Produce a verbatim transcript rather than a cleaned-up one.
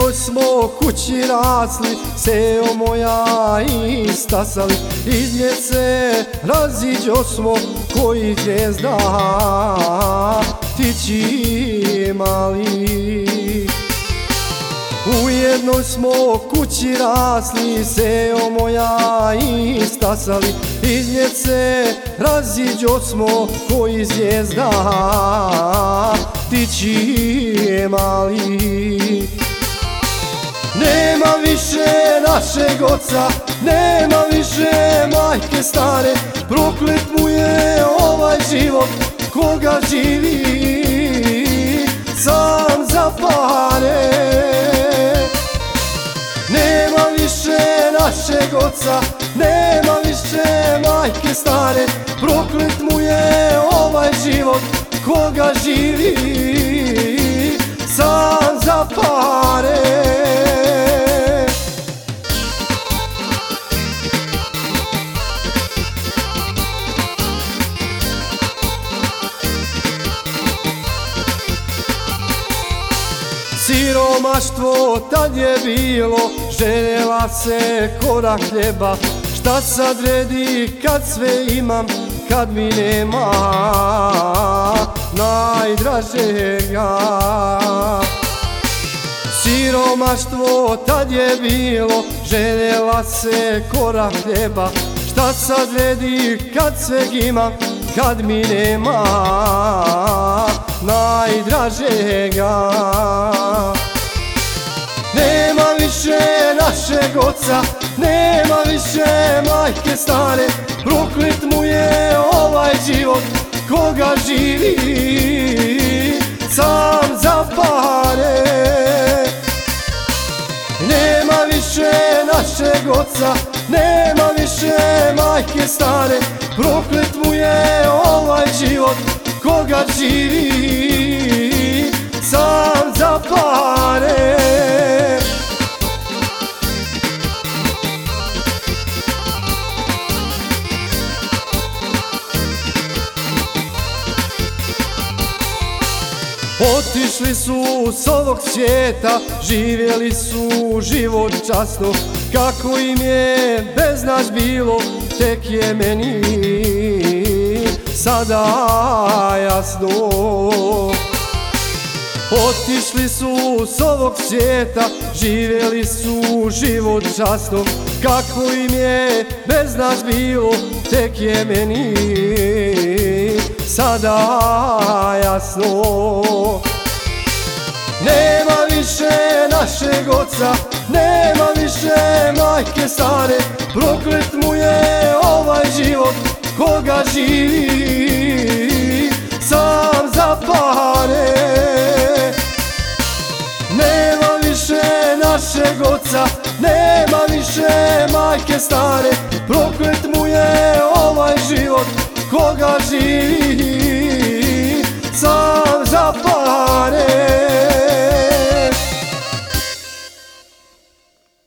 jednoj smo kući rasli, seo moja i stasali, iz nje se raziđo smo koji zvijezda tići mali. U jednoj smo kući rasli, seo moja i stasali, iz nje se raziđo smo koji zvijezda tići mali. Nema više našeg oca, nema više majke stare, proklet mu je ovaj život koga živi sam za pare. Nema više našeg oca, nema više majke stare, proklet mu je ovaj život koga živi sam za pare. Siromaštvo tad je bilo, željela se kora hljeba. Šta sad vredi kad sve imam, kad mi nema najdražega. Siromaštvo tad je bilo, željela se kora hljeba. Šta sad vredi kad sveg imam, kad mi nema najdražega. Nema više našeg oca, nema više majke stare, proklet mu je ovaj život koga živi sam za pare. Nema više našeg oca, nema više majke stare, proklet mu je ovaj život koga živi sam za pare. Otišli su s ovog svijeta, živjeli su život časno, kako im je bez nas bilo, tek je meni sada jasno. Otišli su s ovog svijeta, živjeli su život časno, kako im je bez nas bilo, tek je meni sada jasno. Nema više našeg oca, nema više majke stare, proklet mu je ovaj život koga živi sam za pare. Nema više našeg oca, nema više majke stare, proklet mu je ovaj život koga živi sam za pare.